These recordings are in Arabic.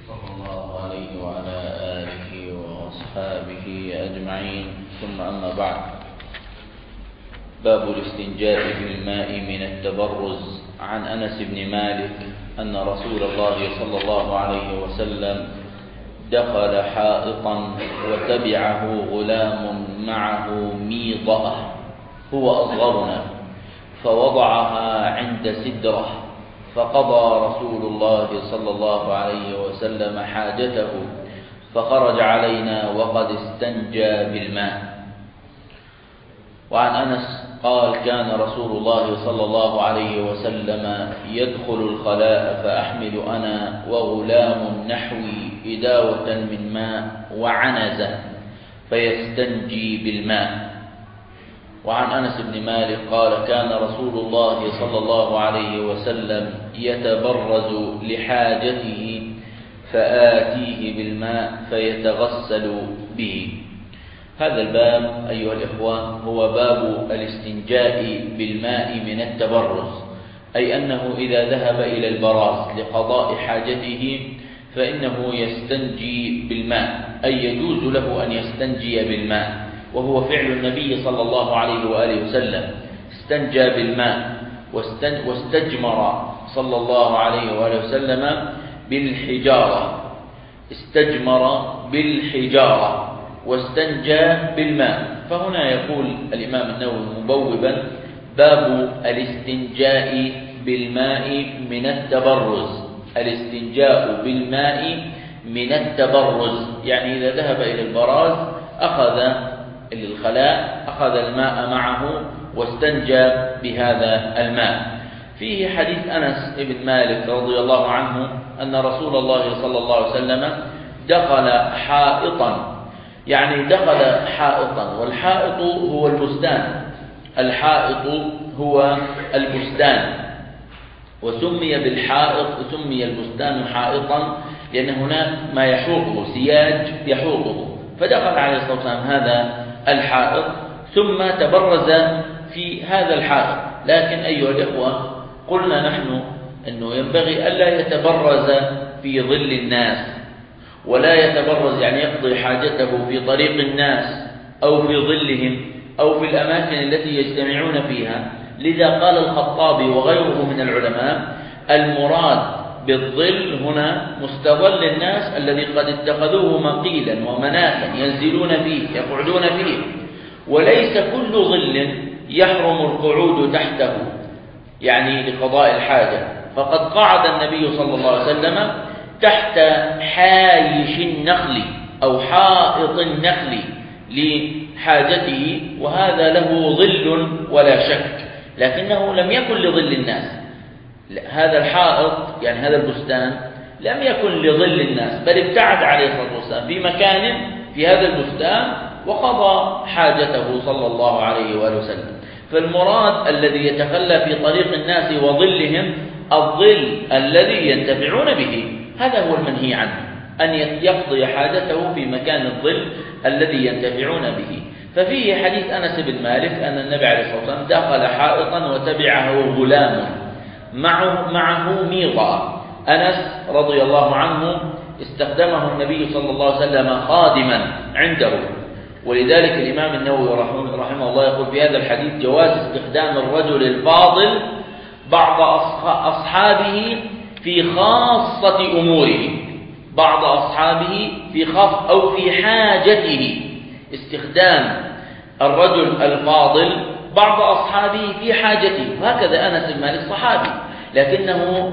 صلى الله عليه وعلى آله وأصحابه أجمعين، ثم أما بعد. باب الاستنجاء بالماء من التبرز. عن أنس بن مالك أن رسول الله صلى الله عليه وسلم دخل حائطا وتبعه غلام معه ميضأة هو أصغرنا، فوضعها عند سدرة، فقضى رسول الله صلى الله عليه وسلم حاجته، فخرج علينا وقد استنجى بالماء. وعن أنس قال: كان رسول الله صلى الله عليه وسلم يدخل الخلاء فأحمل أنا وغلام نحوي إداوة من ماء وعنزة فيستنجي بالماء. وعن أنس بن مالك قال: كان رسول الله صلى الله عليه وسلم يتبرز لحاجته فآتيه بالماء فيتغسل به. هذا الباب أيها الإخوة هو باب الاستنجاء بالماء من التبرز، أي أنه إذا ذهب إلى البراز لقضاء حاجته فإنه يستنجي بالماء، أي يجوز له أن يستنجي بالماء، وهو فعل النبي صلى الله عليه وآله وسلم. استنجى بالماء واستجمر صلى الله عليه وآله وسلم بالحجارة، استجمر بالحجارة واستنجى بالماء. فهنا يقول الإمام النووي مبوبا: باب الاستنجاء بالماء من التبرز. الاستنجاء بالماء من التبرز يعني إذا ذهب إلى البراز أخذ الخلاء أخذ الماء معه واستنجى بهذا الماء. فيه حديث أنس بن مالك رضي الله عنه أن رسول الله صلى الله عليه وسلم دخل حائطا، يعني دخل حائطا، والحائط هو البستان، الحائط هو البستان، وسمي بالحائط سمي البستان حائطا لأن هناك ما يحوطه، سياج يحوطه، فدخل عليه الصلاة والسلام هذا الحائط ثم تبرز في هذا الحائط. لكن أيها الإخوة قلنا نحن أنه ينبغي ألا يتبرز في ظل الناس، ولا يتبرز يعني يقضي حاجته في طريق الناس أو في ظلهم أو في الأماكن التي يجتمعون فيها. لذا قال الخطابي وغيره من العلماء: المراد بالظل هنا مستظل الناس الذي قد اتخذوه مقيلا ومناخا ينزلون فيه يقعدون فيه، وليس كل ظل يحرم القعود تحته يعني لقضاء الحاجة. فقد قعد النبي صلى الله عليه وسلم تحت حايش النخل أو حائط النخل لحاجته، وهذا له ظل ولا شك، لكنه لم يكن لظل الناس. هذا الحائط يعني هذا البستان لم يكن لظل الناس، بل ابتعد عليه الصلاة والسلام في مكان في هذا البستان وقضى حاجته صلى الله عليه وآله وسلم. فالمراد الذي يتخلى في طريق الناس وظلهم الظل الذي ينتفعون به، هذا هو المنهي عنه، أن يقضي حاجته في مكان الظل الذي ينتفعون به. ففيه حديث أنس بن مالك أن النبي عليه الصلاة والسلام دخل حائطا وتبعه غلام معه ميضأة. أنس رضي الله عنه استخدمه النبي صلى الله عليه وسلم خادما عنده، ولذلك الإمام النووي رحمه الله يقول في هذا الحديث: جواز استخدام الرجل الفاضل بعض أصحابه في خاصة أموره، بعض أصحابه في خاص أو في حاجته. استخدام الرجل الفاضل بعض أصحابه في حاجته، وهكذا أنس بن مالك صحابي، لكن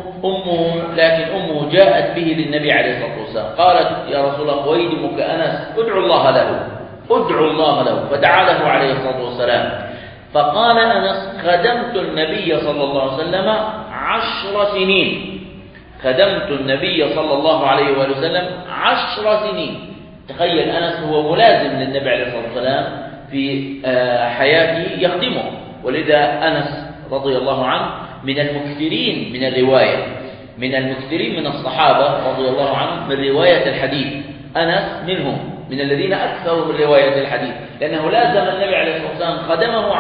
أمه جاءت به للنبي عليه الصلاة والسلام قالت: يا رسول الله خويدمك أنس ادعو الله له، فدعا له عليه الصلاة والسلام. فقال أنس: خدمت النبي صلى الله عليه وسلم 10 سنين، خدمت النبي صلى الله عليه وآله وسلم 10 سنين. تخيل أنس هو ملازم للنبي عليه الصلاة والسلام في حياته يخدمه، ولذا أنس رضي الله عنه من المكثرين من الرواية، من المكثرين من الصحابة رضي الله عنهم من رواية الحديث. أنس منهم، من الذين أكثروا من رواية الحديث، لأنه لازم النبي عليه الصلاة والسلام خدمه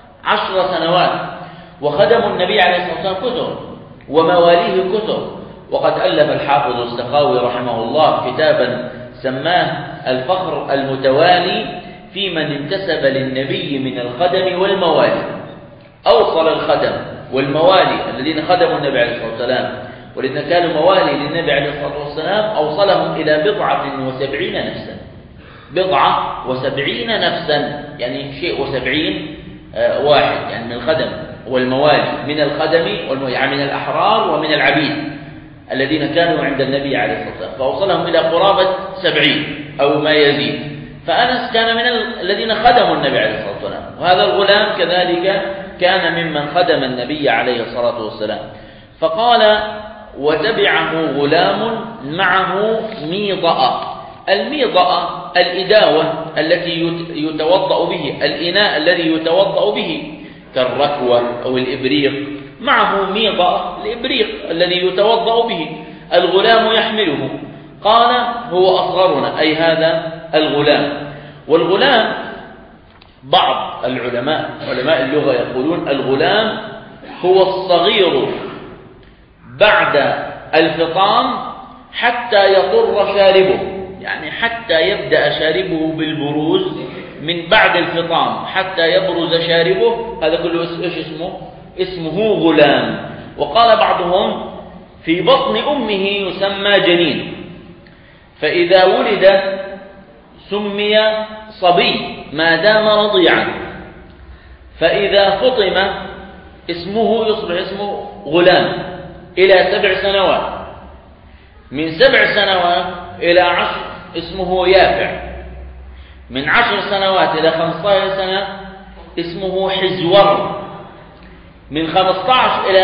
10 سنوات، وخدموا النبي عليه الصلاة والسلام كثر، ومواليه كثر، وقد ألف الحافظ السخاوي رحمه الله كتابا سماه الفخر المتوالي في من انتسب للنبي من الخدم والموالي. أوصل الخدم والموالي الذين خدموا النبي عليه الصلاة والسلام والذين كانوا موالي للنبي عليه الصلاة والسلام أوصلهم إلى 70 نفسا. 70 نفسا يعني شيء و70 واحد، يعني من الخدم والموالي، من الخدم يعني من الأحرار ومن العبيد الذين كانوا عند النبي عليه الصلاة والسلام، فأوصلهم إلى قرابة 70 أو ما يزيد. فأنس كان من الذين خدموا النبي عليه الصلاة والسلام، وهذا الغلام كذلك كان ممن خدم النبي عليه الصلاة والسلام. فقال: وتبعه غلام معه ميضأ. الميضأ الإداوة التي يتوضأ به، الإناء الذي يتوضأ به كالركوة أو الإبريق، معه ميضأ الإبريق الذي يتوضأ به، الغلام يحمله. قال: هو أصغرنا، أي هذا الغلام. والغلام بعض العلماء علماء اللغة يقولون الغلام هو الصغير بعد الفطام حتى يطر شاربه، يعني حتى يبدأ شاربه بالبروز من بعد الفطام حتى يبرز شاربه، هذا كله إيش اسمه غلام. وقال بعضهم في بطن أمه يسمى جنين، فإذا ولد سمي صبي ما دام رضيعا، فإذا فطم يصبح اسمه غلام إلى 7 سنوات، من 7 سنوات إلى 10 اسمه يافع، من 10 سنوات إلى 15 سنة اسمه حزور، من 15 إلى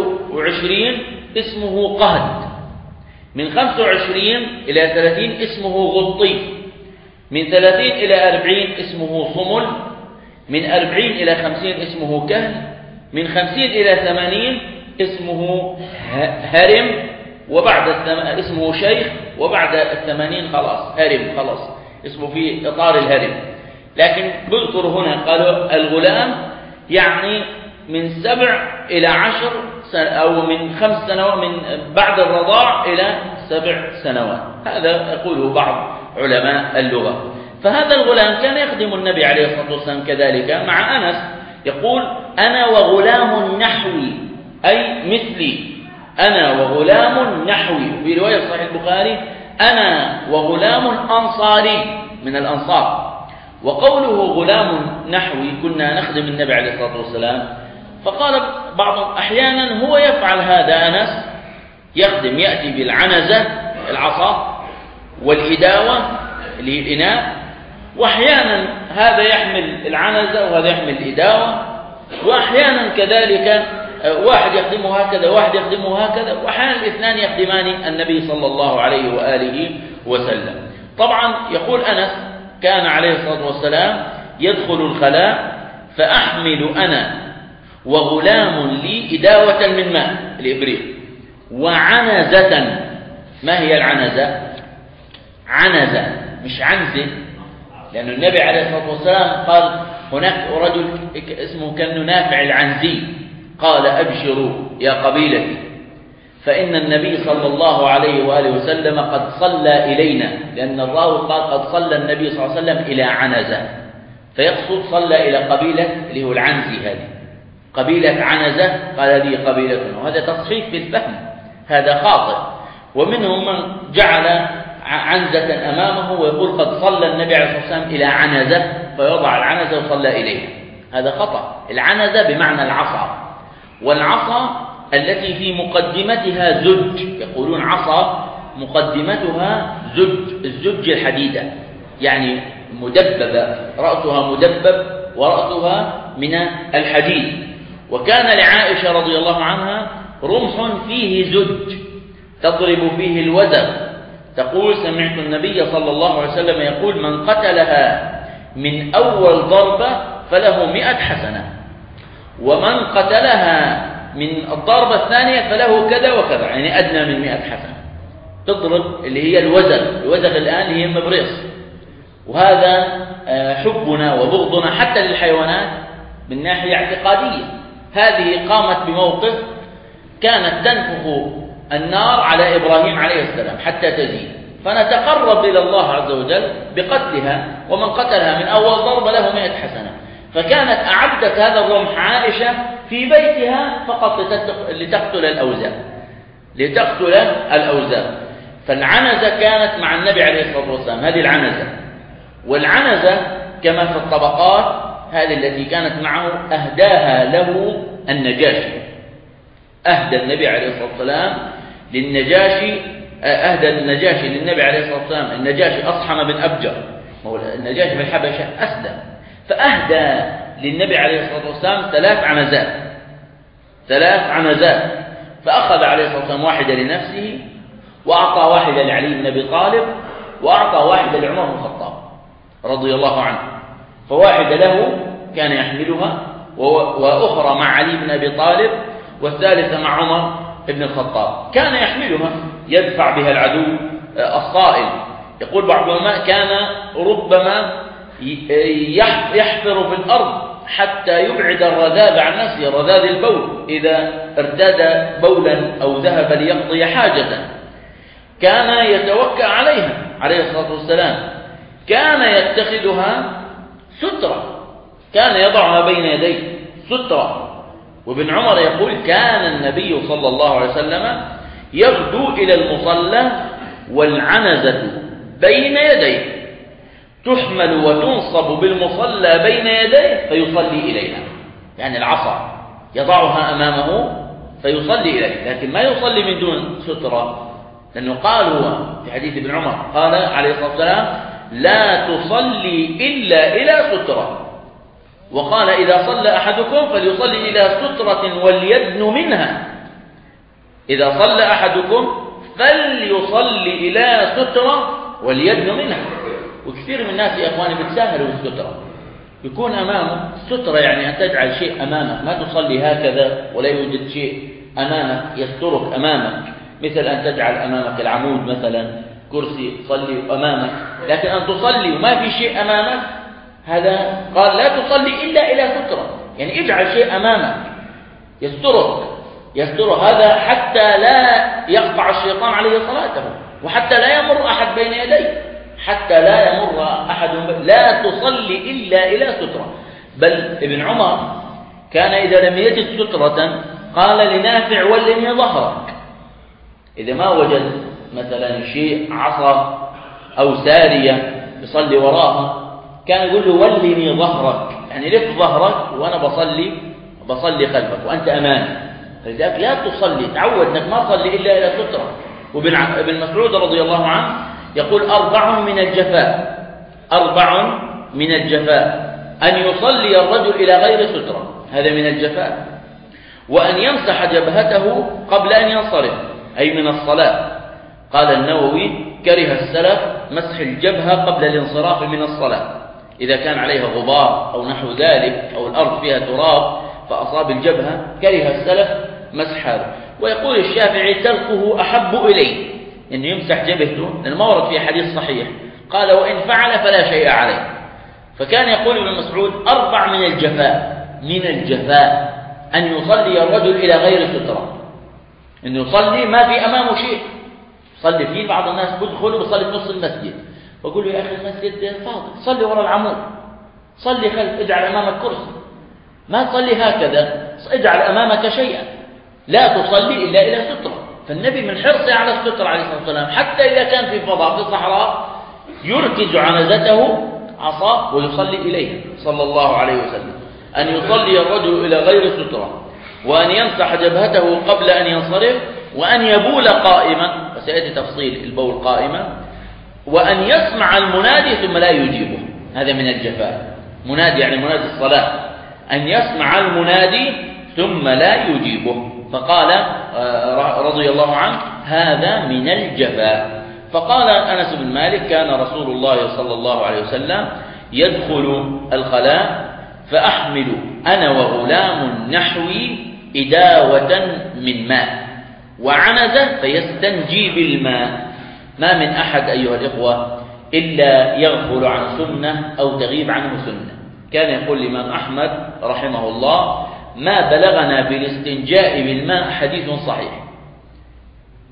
25 اسمه قهد، من 25 إلى 30 اسمه غطي، من 30 إلى 40 اسمه صمل، من 40 إلى 50 اسمه كهل، من 50 إلى 80 اسمه هرم، وبعد اسمه شيخ، وبعد 80 خلاص هرم، خلاص اسمه في إطار الهرم. لكن بذكر هنا قالوا الغلام يعني من 7 إلى 10 أو من 5 سنوات من بعد الرضاع إلى 7 سنوات، هذا يقوله بعض علماء اللغة. فهذا الغلام كان يخدم النبي عليه الصلاة والسلام كذلك مع أنس، يقول: أنا وغلام نحوي، أي مثلي، أنا وغلام نحوي. في رواية صحيح البخاري: أنا وغلام أنصاري من الأنصار. وقوله غلام نحوي كنا نخدم النبي عليه الصلاة والسلام، فقال بعضهم أحيانا هو يفعل هذا أنس، يخدم، يأتي بالعنزة العصا والإداوة اللي هي الإناء، وأحيانا هذا يحمل العنزة وهذا يحمل الإداوة، وأحيانا كذلك واحد يخدمه هكذا واحد يخدمه هكذا، وأحيانا الاثنان يخدمان النبي صلى الله عليه وآله وسلم. طبعا يقول أنس: كان عليه الصلاة والسلام يدخل الخلاء فأحمل أنا وغلام لي إداوة من ماء الإبريق وعنزة. ما هي العنزة؟ عنزة مش عنزة، لأن النبي عليه الصلاة والسلام قال هناك رجل اسمه كان نافع العنزي، قال: أبشروا يا قبيلتي، فإن النبي صلى الله عليه وآله وسلم قد صلى إلينا، لأن الراوي قال قد صلى النبي صلى الله عليه وسلم إلى عنزة، فيقصد صلى إلى قبيلة اللي هو العنزي، هذه قبيلة عنزة، قال هذه قبيلتنا، وهذا تصحيح في الفهم، هذا خاطئ. ومنهم من جعل عنزة أمامه ويقول قد صلى النبي عليه الصلاة والسلام إلى عنزة، فيضع العنزة وصلى إليها، هذا خطأ. العنزة بمعنى العصا، والعصا التي في مقدمتها زج، يقولون عصا مقدمتها زج، الزج الحديدة يعني مدببة، رأسها مدبب ورأسها من الحديد. وكان لعائشة رضي الله عنها رمح فيه زج تضرب فيه الوزغ، تقول: سمعت النبي صلى الله عليه وسلم يقول: من قتلها من أول ضربة فله 100 حسنة، ومن قتلها من الضربة الثانية فله كذا وكذا، يعني أدنى من 100 حسنة. تضرب اللي هي الوزغ الآن هي مبريص. وهذا حبنا وبغضنا حتى للحيوانات من ناحية اعتقادية. هذه قامت بموقف، كانت تنفخ النار على إبراهيم عليه السلام حتى تزيد، فنتقرب إلى الله عز وجل بقتلها، ومن قتلها من أول ضربة له 100 حسنة. فكانت أعدت هذا الرمح عائشة في بيتها فقط لتقتل الأوزار. فالعنزة كانت مع النبي عليه الصلاة والسلام، هذه العنزة. والعنزة كما في الطبقات هذه التي كانت معه أهداها له النجاشي. أهدى النبي عليه الصلاة والسلام للنجاشي، أهدى النجاشي للنبي عليه الصلاة والسلام. النجاشي أصحم بن أبجر، النجاشي في الحبشة أسلم، فأهدى للنبي عليه الصلاة والسلام 3 عنزات. فأخذ عليه الصلاة والسلام واحدة لنفسه، وأعطى واحدة لعلي بن أبي طالب، وأعطى واحدة لعمر بن الخطاب رضي الله عنه. فواحدة له كان يحملها، وأخرى مع علي بن أبي طالب، والثالثة مع عمر بن الخطاب. كان يحملها يدفع بها العدو الصائل. يقول بعض العلماء كان ربما يحفر في الأرض حتى يبعد الرذاذ عن نفسه، رذاذ البول، إذا ارتدى بولا أو ذهب ليقضي حاجة. كان يتوكأ عليها عليه الصلاة والسلام. كان يتخذها سترة، كان يضعها بين يديه سترة. وابن عمر يقول كان النبي صلى الله عليه وسلم يغدو إلى المصلى والعنزة بين يديه، تحمل وتنصب بالمصلى بين يديه فيصلي إليها، يعني العصا يضعها أمامه فيصلي إليه، لكن ما يصلي من دون سترة، لأنه قال هو في حديث ابن عمر قال عليه الصلاة والسلام لا تصلي إلا إلى سترة. وقال إذا صلى أحدكم فليصلي إلى سترة وليدن منها. إذا صلى أحدكم فليصلي إلى سترة وليدن منها. وكثير من الناس يا أخواني بتساهلوا السترة، يكون أمامه سترة، يعني أن تجعل شيء أمامك، ما تصلي هكذا ولا يوجد شيء أمامك يسترك أمامك، مثل أن تجعل أمامك العمود مثلا، كرسي تصلي أمامك، لكن أن تصلي وما في شيء أمامك، هذا قال لا تصلي إلا إلى سترة، يعني اجعل شيء أمامك يستر هذا حتى لا يقطع الشيطان عليه صلاته، وحتى لا يمر أحد بين يديه، حتى لا يمر أحد لا تصلي إلا إلى سترة. بل ابن عمر كان إذا لم يجد سترة قال لنافع ولني ظهرك. إذا ما وجد مثلا شيء عصا أو سارية يصلي وراها كان يقول له ولني ظهرك، يعني لف ظهرك وأنا بصلي خلفك وأنت أمامي. فلذلك لا تصلي، تعود أنك ما تصلي إلا إلى سترة. وابن مسعود رضي الله عنه يقول 4 من الجفاء أن يصلي الرجل إلى غير سترة، هذا من الجفاء، وأن يمسح جبهته قبل أن ينصرف، أي من الصلاة. قال النووي كره السلف مسح الجبهة قبل الانصراف من الصلاة، إذا كان عليها غبار أو نحو ذلك أو الأرض فيها تراب فأصاب الجبهة، كره السلف مسح هذا. ويقول الشافعي تركه أحب إليه، إنه يمسح جبهته، لأنه ما ورد فيه حديث صحيح. قال وإن فعل فلا شيء عليه. فكان يقول ابن مسعود 4 من الجفاء أن يصلي الرجل إلى غير سترة، إنه يصلي ما في أمامه شيء صلي فيه. بعض الناس بدخلوا بصلي في نص المسجد، وأقول له يا أخي المسجد فاضي، صلي وراء العمود، صلي خلف، اجعل أمامك كرسي، ما تصلي هكذا، اجعل أمامك شيئا، لا تصلي إلا إلى سترة. فالنبي من حرصه على السترة عليه الصلاة والسلام، حتى إذا كان في فضاء في الصحراء يركز عنزته عصاه ويصلي إليه صلى الله عليه وسلم. أن يصلي الرجل إلى غير سترة، وأن يمسح جبهته قبل أن ينصرف، وأن يبول قائما، وسيأتي تفصيل البول قائما، وأن يسمع المنادي ثم لا يجيبه، هذا من الجفاء. منادي يعني منادي الصلاة، أن يسمع المنادي ثم لا يجيبه. فقال رضي الله عنه هذا من الجفاء. فقال أنس بن مالك كان رسول الله صلى الله عليه وسلم يدخل الخلاء فأحمل أنا وغلام نحوي إداوة من ماء وعنزة فيستنجي بالماء. ما من أحد أيها الإخوة إلا يغفل عن سنة أو تغيب عنه سنة. كان يقول الإمام أحمد رحمه الله ما بلغنا بالاستنجاء بالماء حديث صحيح،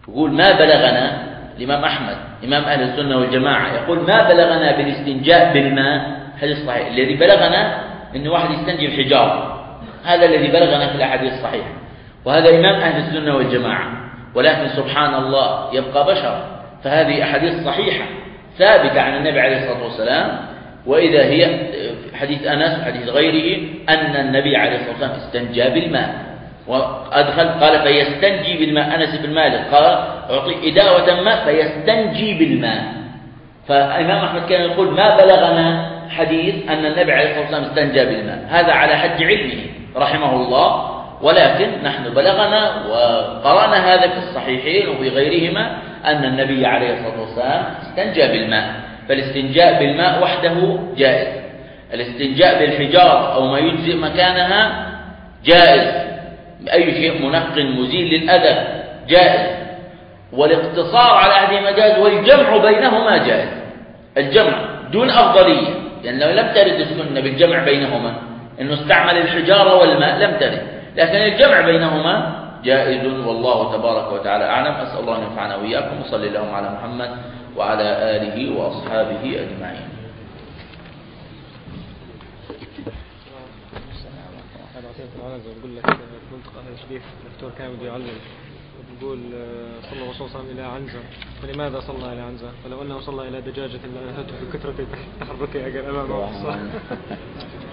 يقول ما بلغنا، الإمام أحمد إمام أهل السنة والجماعة يقول ما بلغنا بالاستنجاء بالماء، حديث صحيح. الذي بلغنا أن واحد يستنجي بحجارة، هذا الذي بلغنا في الأحاديث الصحيحة، وهذا إمام أهل السنة والجماعة. ولكن سبحان الله يبقى بشر، فهذه أحاديث صحيحة ثابتة عن النبي عليه الصلاة والسلام، وإذا هي حديث أنس وحديث غيره أن النبي عليه الصلاة والسلام استنجى بالماء، وأدخل قال فيستنجي بالماء. أنس بن مالك قال أعطي إداوة ماء فيستنجي بالماء. فإمام أحمد كان يقول ما بلغنا حديث أن النبي عليه الصلاة والسلام استنجى بالماء، هذا على حد علمه رحمه الله. ولكن نحن بلغنا وقرأنا هذا في الصحيحين وفي غيرهما أن النبي عليه الصلاة والسلام استنجى بالماء. فالاستنجاء بالماء وحده جائز، الاستنجاء بالحجارة أو ما يجزئ مكانها جائز، أي شيء منق مزيل للأذى جائز، والاقتصار على أحدهما جائز، والجمع بينهما جائز. الجمع دون أفضلية، لأن لو لم ترد السنة بالجمع بينهما إنه استعمل الحجارة والماء لم ترد، لكن الجمع بينهما جائز. والله تبارك وتعالى أعلم. أسأل الله أن ينفعنا وإياكم، وصلى اللهم على محمد وعلى آله وأصحابه أجمعين. بقول لك منطقة شريف الدكتور كان بده يعلم، بقول صلى الرسول صلى الله عليه وسلم إلى عنزة، فلماذا صلى إلى عنزة؟ فلو أنه صلى إلى دجاجة لأنهته بكثرة تحركها أمامه.